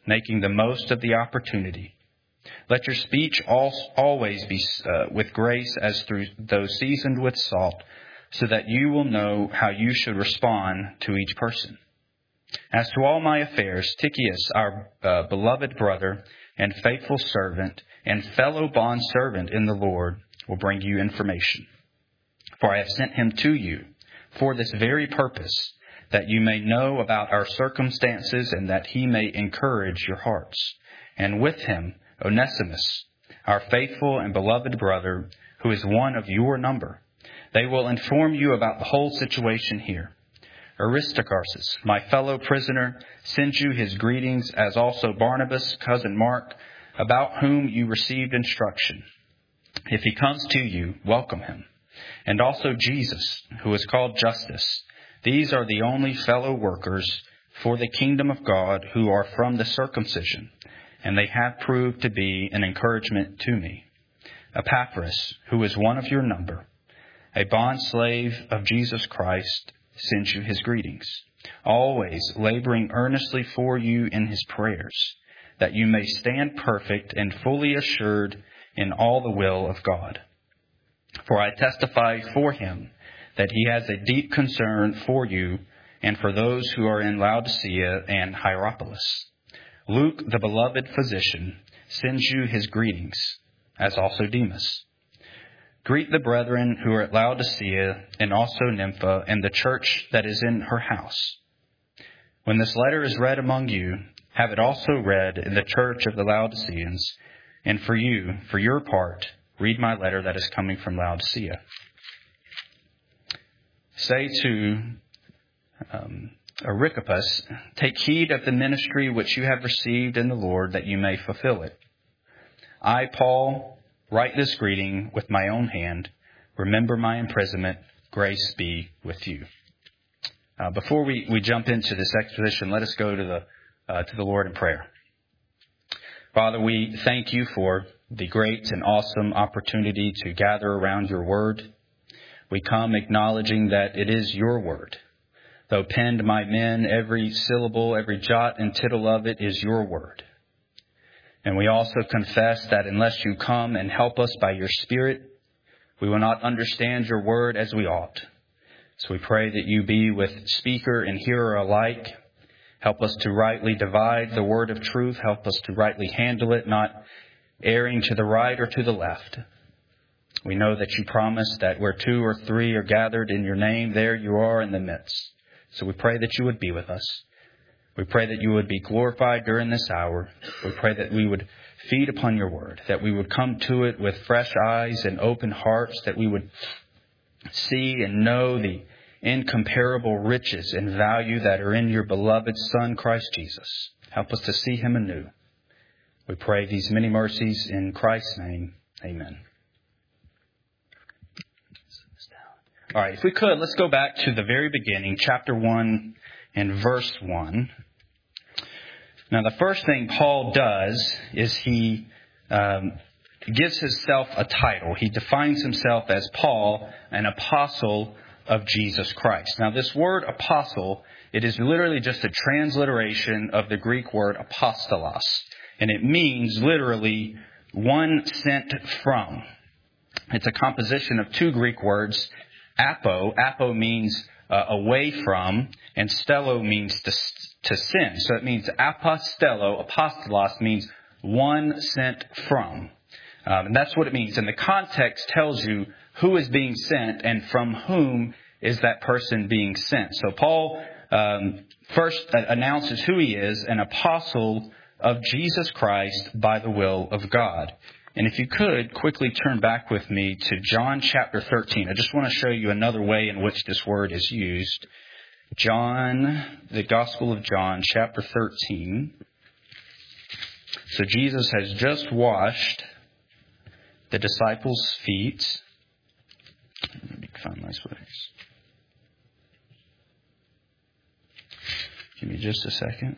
making the most of the opportunity. Let your speech always be uh, with grace as through though seasoned with salt, so that you will know how you should respond to each person. As to all my affairs, Tychicus, our uh, beloved brother and faithful servant and fellow bondservant in the Lord, will bring you information. For I have sent him to you for this very purpose, that you may know about our circumstances and that he may encourage your hearts. And with him, Onesimus, our faithful and beloved brother, who is one of your number. They will inform you about the whole situation here. Aristarchus, my fellow prisoner, sends you his greetings, as also Barnabas, cousin Mark, about whom you received instruction. If he comes to you, welcome him. And also Jesus, who is called Justus. These are the only fellow workers for the kingdom of God who are from the circumcision, and they have proved to be an encouragement to me. Epaphras, who is one of your number, a bondslave of Jesus Christ, sends you his greetings, always laboring earnestly for you in his prayers, that you may stand perfect and fully assured in all the will of God. For I testify for him that he has a deep concern for you and for those who are in Laodicea and Hierapolis. Luke, the beloved physician, sends you his greetings, as also Demas. Greet the brethren who are at Laodicea and also Nympha and the church that is in her house. When this letter is read among you, have it also read in the church of the Laodiceans. And for you, for your part, read my letter that is coming from Laodicea. Say to um, Archippus, take heed of the ministry which you have received in the Lord, that you may fulfill it. I, Paul, write this greeting with my own hand. Remember my imprisonment. Grace be with you. Uh, before we, we jump into this exposition, let us go to the uh, to the Lord in prayer. Father, we thank you for the great and awesome opportunity to gather around your word. We come acknowledging that it is your word. Though penned by men, every syllable, every jot and tittle of it is your word. And we also confess that unless you come and help us by your Spirit, we will not understand your word as we ought. So we pray that you be with speaker and hearer alike. Help us to rightly divide the word of truth. Help us to rightly handle it, not erring to the right or to the left. We know that you promise that where two or three are gathered in your name, there you are in the midst. So we pray that you would be with us. We pray that you would be glorified during this hour. We pray that we would feed upon your word, that we would come to it with fresh eyes and open hearts, that we would see and know the incomparable riches and value that are in your beloved Son, Christ Jesus. Help us to see him anew. We pray these many mercies in Christ's name. Amen. All right, if we could, let's go back to the very beginning, chapter one and verse one. Now, the first thing Paul does is he um, gives himself a title. He defines himself as Paul, an apostle of Jesus Christ. Now, this word apostle, it is literally just a transliteration of the Greek word apostolos. And it means literally one sent from. It's a composition of two Greek words. Apo, apo means uh, away from, and stello means to, to send. So it means apostello, apostolos means one sent from. Um, and that's what it means. And the context tells you who is being sent and from whom is that person being sent. So Paul um, first announces who he is, an apostle of Jesus Christ by the will of God. And if you could quickly turn back with me to John chapter thirteen. I just want to show you another way in which this word is used. John, the Gospel of John, chapter thirteen. So Jesus has just washed the disciples' feet. Let me find my place. Give me just a second.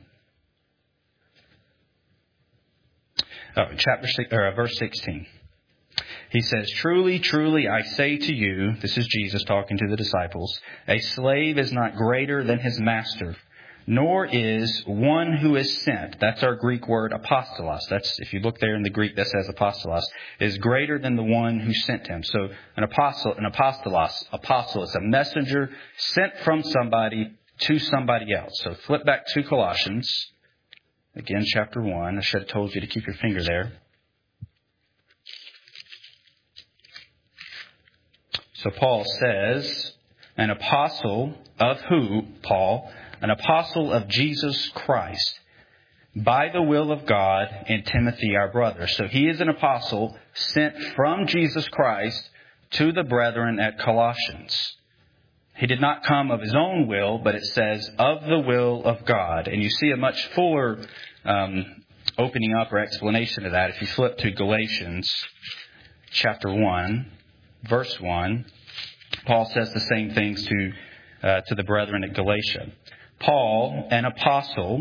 Oh, chapter six, or verse sixteen. He says, "Truly, truly, I say to you," this is Jesus talking to the disciples, "a slave is not greater than his master, nor is one who is sent. That's our Greek word apostolos. That's, if you look there in the Greek, that says apostolos, is greater than the one who sent him. So an apostle, an apostolos, apostle is a messenger sent from somebody to somebody else. So flip back to Colossians, again, chapter one. I should have told you to keep your finger there. So Paul says, an apostle of who, Paul? An apostle of Jesus Christ, by the will of God, and Timothy our brother. So he is an apostle sent from Jesus Christ to the brethren at Colossians. He did not come of his own will, but it says, of the will of God. And you see a much fuller um, opening up or explanation of that if you flip to Galatians chapter one, verse one. Paul says the same things to uh, to the brethren at Galatia. Paul, an apostle,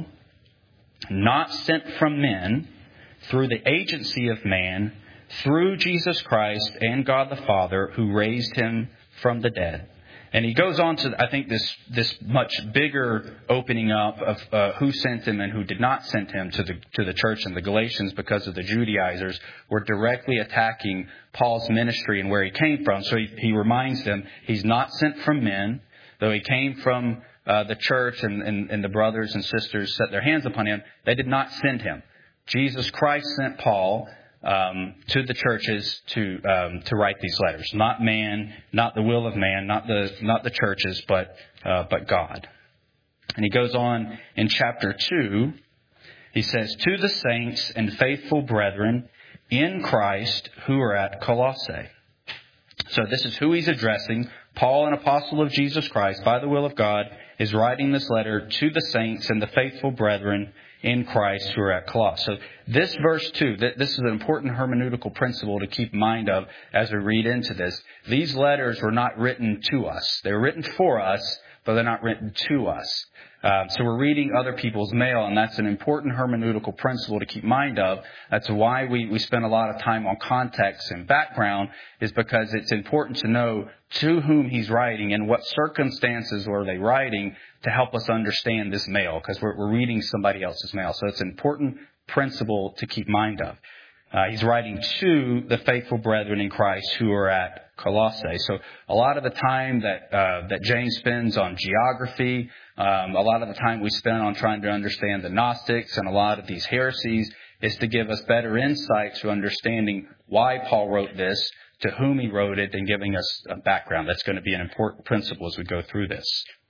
not sent from men, through the agency of man, through Jesus Christ and God the Father, who raised him from the dead. And he goes on to, I think, this this much bigger opening up of uh, who sent him and who did not send him to the to the church. And the Galatians, because of the Judaizers, were directly attacking Paul's ministry and where he came from. So he, he reminds them he's not sent from men, though he came from uh, the church and, and, and the brothers and sisters set their hands upon him. They did not send him. Jesus Christ sent Paul Um, to the churches to um, to write these letters, not man, not the will of man, not the not the churches, but uh, but God. And he goes on in chapter two. He says, "To the saints and faithful brethren in Christ who are at Colossae." So this is who he's addressing. Paul, an apostle of Jesus Christ, by the will of God, is writing this letter to the saints and the faithful brethren in Christ who are at Colossae. So this verse two, this is an important hermeneutical principle to keep in mind of as we read into this. These letters were not written to us. They were written for us, but they're not written to us. Uh, so we're reading other people's mail, and that's an important hermeneutical principle to keep in mind of. That's why we, we spend a lot of time on context and background, is because it's important to know to whom he's writing and what circumstances were they writing to help us understand this mail, because we're, we're reading somebody else's mail. So it's an important principle to keep mind of. Uh, he's writing to the faithful brethren in Christ who are at Colossae. So a lot of the time that uh, that James spends on geography, um, a lot of the time we spend on trying to understand the Gnostics and a lot of these heresies, is to give us better insight to understanding why Paul wrote this, to whom he wrote it, and giving us a background. That's going to be an important principle as we go through this.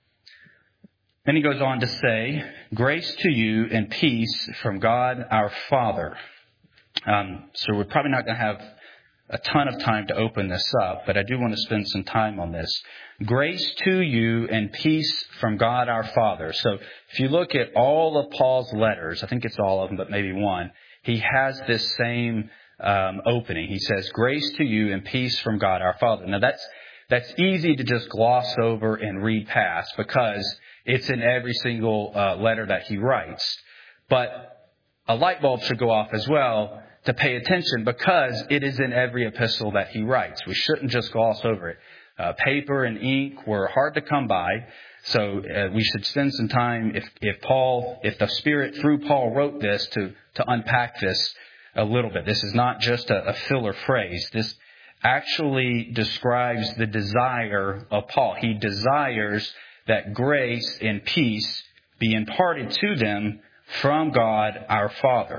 Then he goes on to say, "Grace to you and peace from God our Father." Um, so we're probably not going to have a ton of time to open this up, but I do want to spend some time on this. Grace to you and peace from God our Father. So if you look at all of Paul's letters, I think it's all of them, but maybe one, he has this same um, opening. He says, "Grace to you and peace from God our Father." Now that's that's easy to just gloss over and read past because it's in every single uh, letter that he writes. But a light bulb should go off as well to pay attention, because it is in every epistle that he writes. We shouldn't just gloss over it. Uh, paper and ink were hard to come by, so uh, we should spend some time, if, if Paul, if the Spirit through Paul wrote this, to, to unpack this a little bit. This is not just a, a filler phrase. This actually describes the desire of Paul. He desires that grace and peace be imparted to them from God our Father.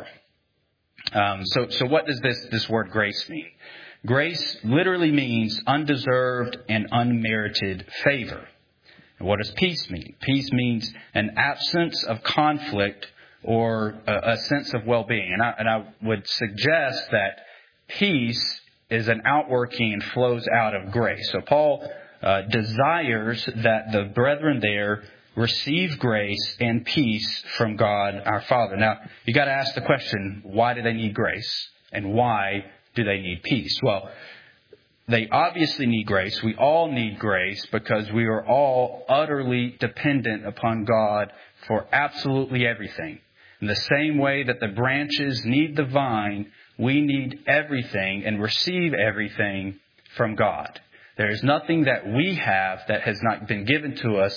Um, so, so what does this, this word grace mean? Grace literally means undeserved and unmerited favor. And what does peace mean? Peace means an absence of conflict or a, a sense of well-being. And I, and I would suggest that peace is an outworking and flows out of grace. So Paul uh, desires that the brethren there receive grace and peace from God our Father. Now, you got to ask the question, why do they need grace? And why do they need peace? Well, they obviously need grace. We all need grace because we are all utterly dependent upon God for absolutely everything. In the same way that the branches need the vine, we need everything and receive everything from God. There is nothing that we have that has not been given to us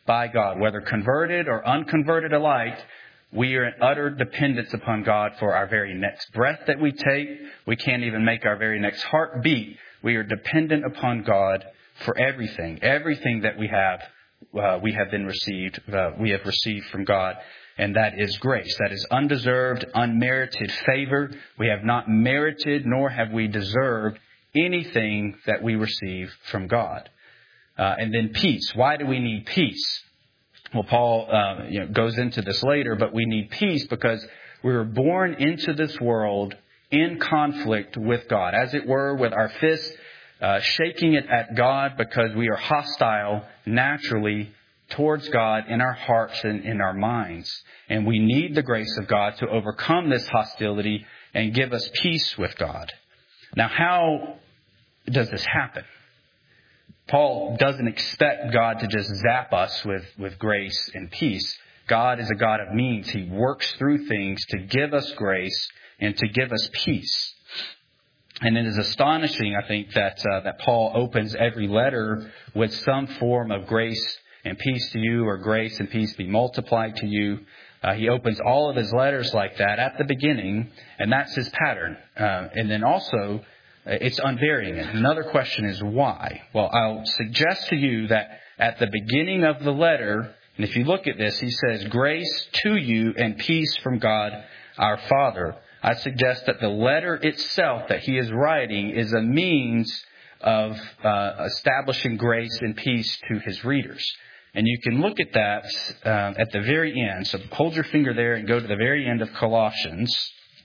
by God. Whether converted or unconverted alike, we are in utter dependence upon God for our very next breath that we take. We can't even make our very next heart beat. We are dependent upon God for everything. Everything that we have, uh, we have been received, uh, we have received from God. And that is grace. That is undeserved, unmerited favor. We have not merited, nor have we deserved anything that we receive from God. Uh, and then peace. Why do we need peace? Well, Paul uh, you know, goes into this later, but we need peace because we were born into this world in conflict with God. As it were, with our fists uh, shaking it at God because we are hostile naturally towards God in our hearts and in our minds. And we need the grace of God to overcome this hostility and give us peace with God. Now, how does this happen? Paul doesn't expect God to just zap us with, with grace and peace. God is a God of means. He works through things to give us grace and to give us peace. And it is astonishing, I think, that uh, that Paul opens every letter with some form of grace and peace to you, or grace and peace be multiplied to you. Uh, he opens all of his letters like that at the beginning, and that's his pattern. Uh, and then also, it's unvarying. And another question is why? Well, I'll suggest to you that at the beginning of the letter, and if you look at this, he says, grace to you and peace from God our Father. I suggest that the letter itself that he is writing is a means of uh, establishing grace and peace to his readers. And you can look at that uh, at the very end. So hold your finger there and go to the very end of Colossians.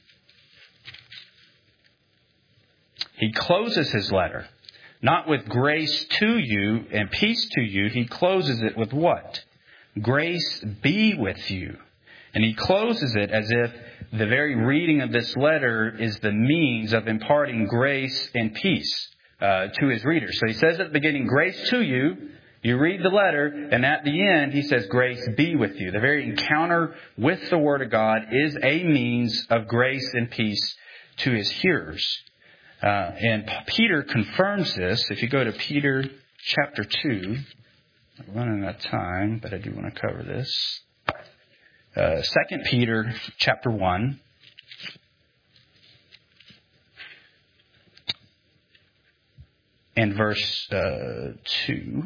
He closes his letter, not with grace to you and peace to you. He closes it with what? Grace be with you. And he closes it as if the very reading of this letter is the means of imparting grace and peace uh, to his readers. So he says at the beginning, grace to you. You read the letter, and at the end, he says, grace be with you. The very encounter with the Word of God is a means of grace and peace to his hearers. Uh, and Peter confirms this. If you go to Peter chapter two, I'm running out of time, but I do want to cover this. Uh, Second Peter chapter one. And verse uh, two.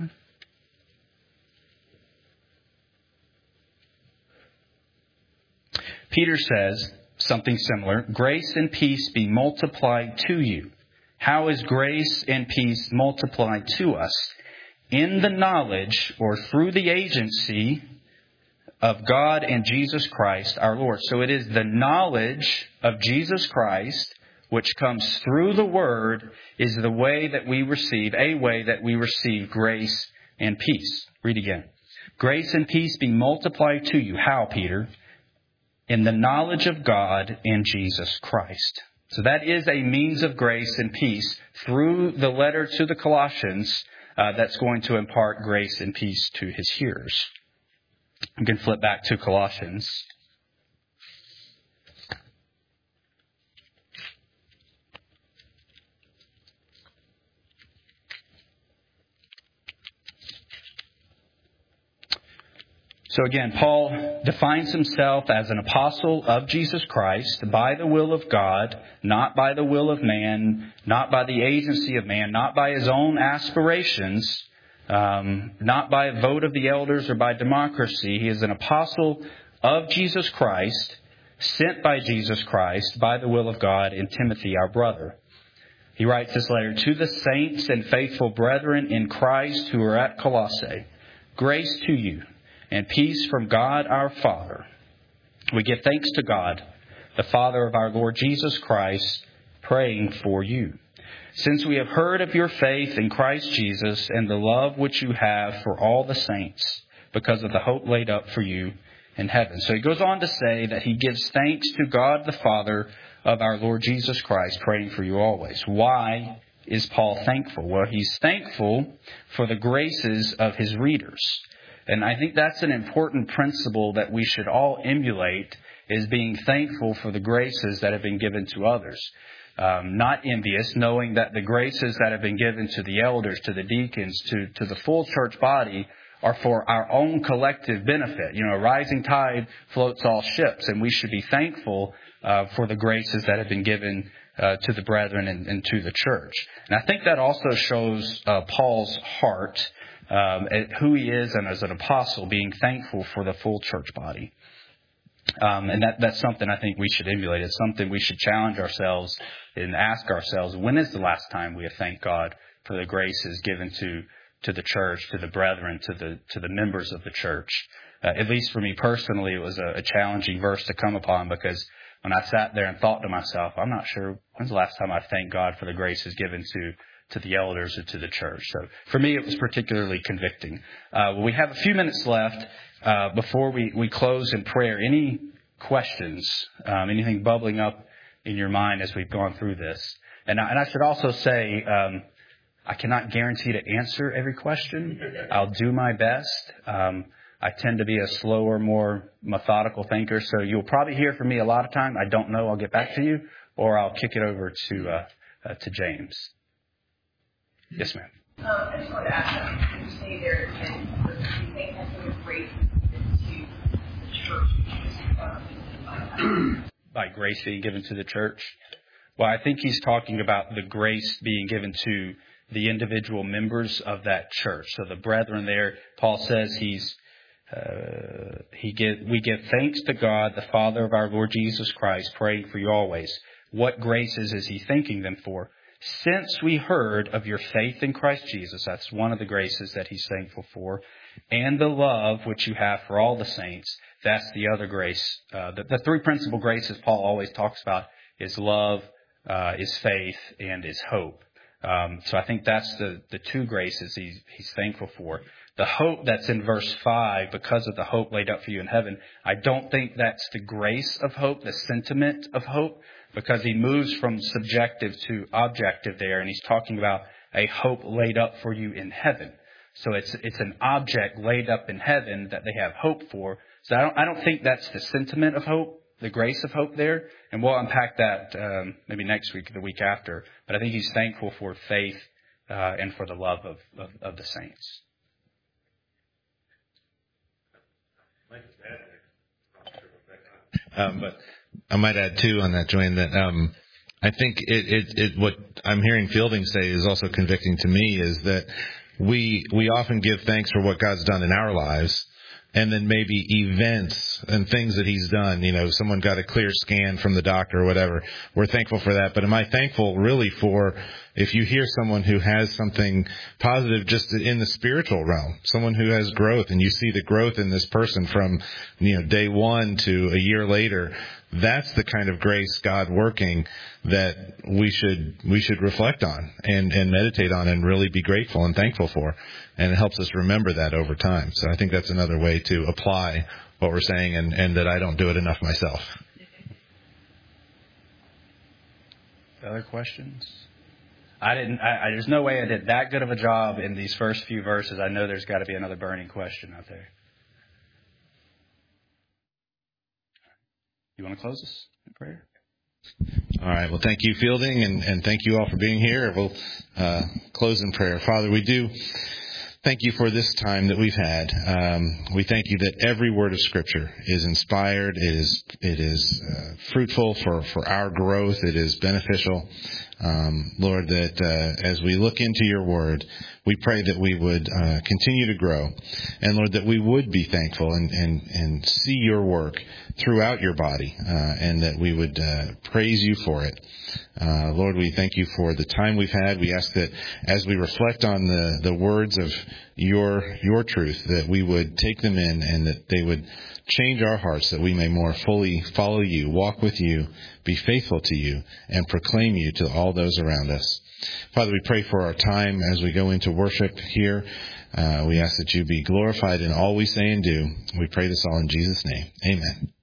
Peter says something similar. Grace and peace be multiplied to you. How is grace and peace multiplied to us? In the knowledge, or through the agency of God and Jesus Christ our Lord. So it is the knowledge of Jesus Christ which comes through the Word is the way that we receive, a way that we receive grace and peace. Read again. Grace and peace be multiplied to you. How, Peter? In the knowledge of God and Jesus Christ. So that is a means of grace and peace through the letter to the Colossians uh, that's going to impart grace and peace to his hearers. You can flip back to Colossians. So again, Paul defines himself as an apostle of Jesus Christ by the will of God, not by the will of man, not by the agency of man, not by his own aspirations, um, not by a vote of the elders or by democracy. He is an apostle of Jesus Christ, sent by Jesus Christ by the will of God, in Timothy, our brother. He writes this letter to the saints and faithful brethren in Christ who are at Colossae. Grace to you and peace from God our Father. We give thanks to God, the Father of our Lord Jesus Christ, praying for you. Since we have heard of your faith in Christ Jesus and the love which you have for all the saints, because of the hope laid up for you in heaven. So he goes on to say that he gives thanks to God the Father of our Lord Jesus Christ, praying for you always. Why is Paul thankful? Well, he's thankful for the graces of his readers. And I think that's an important principle that we should all emulate, is being thankful for the graces that have been given to others. Um, not envious, knowing that the graces that have been given to the elders, to the deacons, to, to the full church body are for our own collective benefit. You know, a rising tide floats all ships, and we should be thankful uh, for the graces that have been given uh, to the brethren and, and to the church. And I think that also shows uh, Paul's heart, um, at who he is, and as an apostle, being thankful for the full church body. Um, and that, that's something I think we should emulate. It's something we should challenge ourselves and ask ourselves, when is the last time we have thanked God for the graces given to, to the church, to the brethren, to the, to the members of the church? Uh, at least for me personally, it was a, a challenging verse to come upon, because when I sat there and thought to myself, I'm not sure when's the last time I thanked God for the graces given to, to the elders or to the church. So for me, it was particularly convicting. Uh, well, we have a few minutes left. Uh, before we, we close in prayer, any questions, um, anything bubbling up in your mind as we've gone through this? And I, and I should also say, um, I cannot guarantee to answer every question. I'll do my best. Um, I tend to be a slower, more methodical thinker, so you'll probably hear from me a lot of time. I don't know. I'll get back to you, or I'll kick it over to uh, uh, to James. Yes, ma'am. Um, I just wanted to ask you, you say there that you think that there is grace to the church um, by grace being given to the church? Well, I think he's talking about the grace being given to the individual members of that church. So the brethren there, Paul says he's uh, he give we give thanks to God, the Father of our Lord Jesus Christ, praying for you always. What graces is he thanking them for? Since we heard of your faith in Christ Jesus, that's one of the graces that he's thankful for, and the love which you have for all the saints, that's the other grace. Uh, the, the three principal graces Paul always talks about is love, uh, is faith, and is hope. Um, so I think that's the, the two graces he's, he's thankful for. The hope that's in verse five, because of the hope laid up for you in heaven, I don't think that's the grace of hope, the sentiment of hope, because he moves from subjective to objective there, and he's talking about a hope laid up for you in heaven. So it's it's an object laid up in heaven that they have hope for. So I don't I don't think that's the sentiment of hope, the grace of hope there, and we'll unpack that um, maybe next week or the week after. But I think he's thankful for faith uh, and for the love of, of, of the saints. Um, but I might add too on that, Joanne, that um, I think it, it, it what I'm hearing Fielding say is also convicting to me is that we we often give thanks for what God's done in our lives, and then maybe events and things that he's done. You know, someone got a clear scan from the doctor or whatever. We're thankful for that. But am I thankful really for if you hear someone who has something positive just in the spiritual realm, someone who has growth, and you see the growth in this person from, you know, day one to a year later, that's the kind of grace God working that we should we should reflect on and, and meditate on and really be grateful and thankful for. And it helps us remember that over time. So I think that's another way to apply what we're saying, and, and that I don't do it enough myself. Other questions? I didn't. I, I, there's no way I did that good of a job in these first few verses. I know there's got to be another burning question out there. You want to close us in prayer? All right. Well, thank you, Fielding, and, and thank you all for being here. We'll uh, close in prayer. Father, we do thank you for this time that we've had. Um, we thank you that every word of Scripture is inspired. It is it is uh, fruitful for, for our growth. It is beneficial. Um, Lord, that uh, as we look into your word, we pray that we would uh, continue to grow. And Lord, that we would be thankful and, and, and see your work throughout your body, uh, and that we would uh, praise you for it. Uh, Lord, we thank you for the time we've had. We ask that as we reflect on the, the words of your your truth, that we would take them in and that they would change our hearts, that we may more fully follow you, walk with you, be faithful to you, and proclaim you to all those around us. Father, we pray for our time as we go into worship here. Uh, we ask that you be glorified in all we say and do. We pray this all in Jesus' name. Amen.